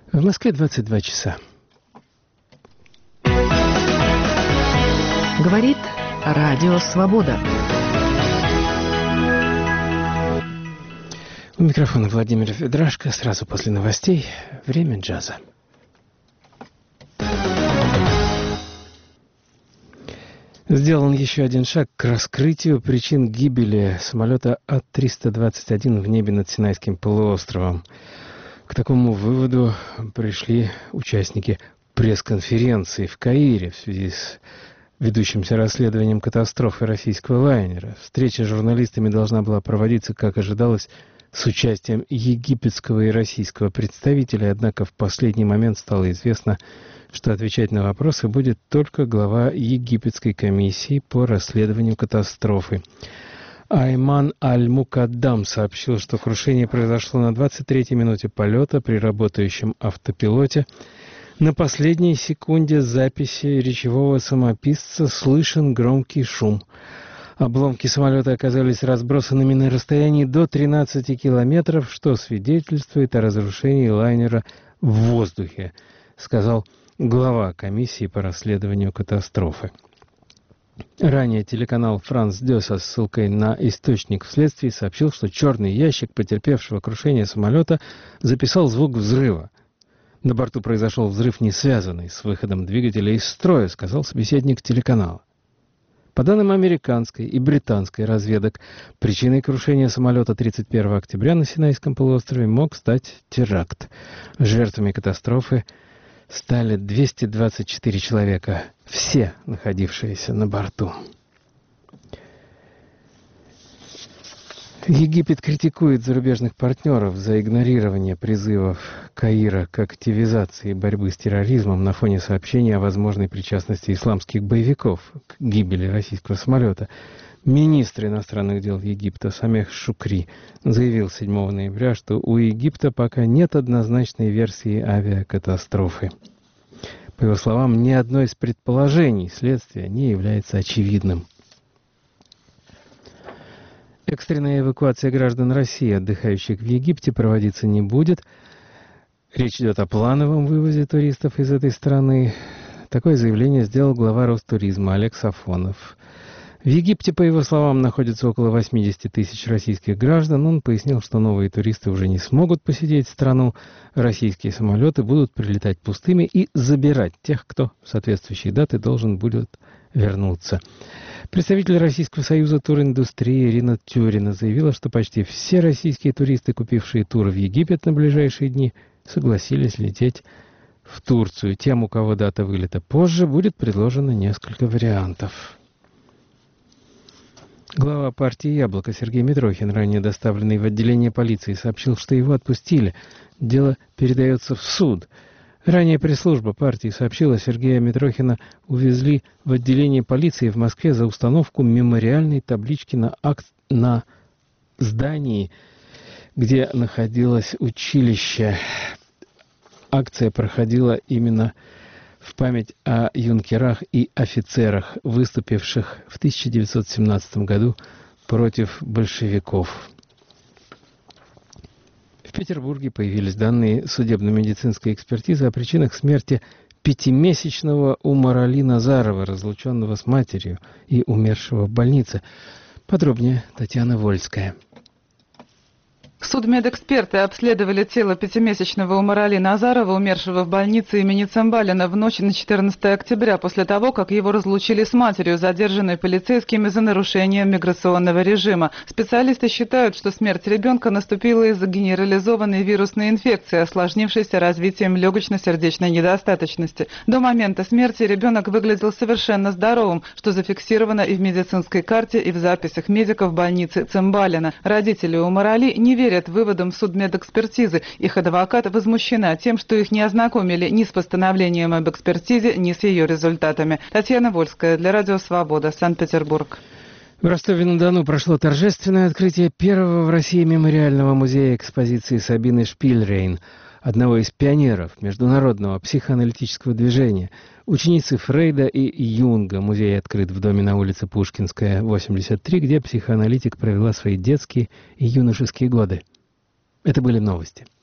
В Москве 22 часа. Говорит Радио Свобода. У микрофона Владимир Ведрашко. Сразу после новостей «Время джаза». Сделан еще один шаг к раскрытию причин гибели самолета А-321 в небе над Синайским полуостровом. К такому выводу пришли участники пресс-конференции в Каире в связи с ведущимся расследованием катастрофы российского лайнера. Встреча с журналистами должна была проводиться, как ожидалось, с участием египетского и российского представителей, однако в последний момент стало известно, что отвечать на вопросы будет только глава египетской комиссии по расследованию катастрофы. Айман Аль-Мукаддам сообщил, что крушение произошло на 23-й минуте полета при работающем автопилоте. На последней секунде записи речевого самописца слышен громкий шум. Обломки самолета оказались разбросанными на расстоянии до 13 километров, что свидетельствует о разрушении лайнера в воздухе, сказал глава комиссии по расследованию катастрофы. Ранее телеканал «Франс 2» со ссылкой на источник в следствии сообщил, что черный ящик потерпевшего крушение самолета записал звук взрыва. На борту произошел взрыв, не связанный с выходом двигателя из строя, сказал собеседник телеканала. По данным американской и британской разведок, причиной крушения самолета 31 октября на Синайском полуострове мог стать теракт. Жертвами катастрофы стали 224 человека, все находившиеся на борту. Египет критикует зарубежных партнеров за игнорирование призывов Каира к активизации борьбы с терроризмом на фоне сообщений о возможной причастности исламских боевиков к гибели российского самолета. Министр иностранных дел Египта Самех Шукри заявил 7 ноября, что у Египта пока нет однозначной версии авиакатастрофы. По его словам, ни одно из предположений следствия не является очевидным. Экстренная эвакуация граждан России, отдыхающих в Египте, проводиться не будет. Речь идет о плановом вывозе туристов из этой страны. Такое заявление сделал глава Ростуризма Олег Сафонов. В Египте, по его словам, находится около 80 тысяч российских граждан. Он пояснил, что новые туристы уже не смогут посетить страну. Российские самолеты будут прилетать пустыми и забирать тех, кто в соответствующие даты должен будет вернуться. Представитель Российского союза туриндустрии Ирина Тюрина заявила, что почти все российские туристы, купившие тур в Египет на ближайшие дни, согласились лететь в Турцию. Тем, у кого дата вылета позже, будет предложено несколько вариантов. Глава партии «Яблоко» Сергей Митрохин, ранее доставленный в отделение полиции, сообщил, что его отпустили. Дело передается в суд. Ранее пресс-служба партии сообщила, Сергея Митрохина увезли в отделение полиции в Москве за установку мемориальной таблички на здании, где находилось училище. Акция проходила именно в память о юнкерах и офицерах, выступивших в 1917 году против большевиков. В Петербурге появились данные судебно-медицинской экспертизы о причинах смерти 5-месячного Умар-Али Назарова, разлученного с матерью и умершего в больнице. Подробнее Татьяна Вольская. Судмедэксперты обследовали тело 5-месячного Умар-Али Назарова, умершего в больнице имени Цымбалина в ночь на 14 октября, после того, как его разлучили с матерью, задержанной полицейскими за нарушение миграционного режима. Специалисты считают, что смерть ребенка наступила из-за генерализованной вирусной инфекции, осложнившейся развитием легочно-сердечной недостаточности. До момента смерти ребенок выглядел совершенно здоровым, что зафиксировано и в медицинской карте, и в записях медиков больницы Цымбалина. Родители Умар-Али не верят выводам судмедэкспертизы. Их адвокат возмущена тем, что их не ознакомили ни с постановлением об экспертизе, ни с ее результатами. Татьяна Вольская для Радио Свобода, Санкт-Петербург. В Ростове-на-Дону прошло торжественное открытие первого в России мемориального музея экспозиции Сабины Шпильрейн, одного из пионеров международного психоаналитического движения. Ученицы Фрейда и Юнга. Музей открыт в доме на улице Пушкинская, 83, где психоаналитик провела свои детские и юношеские годы. Это были новости.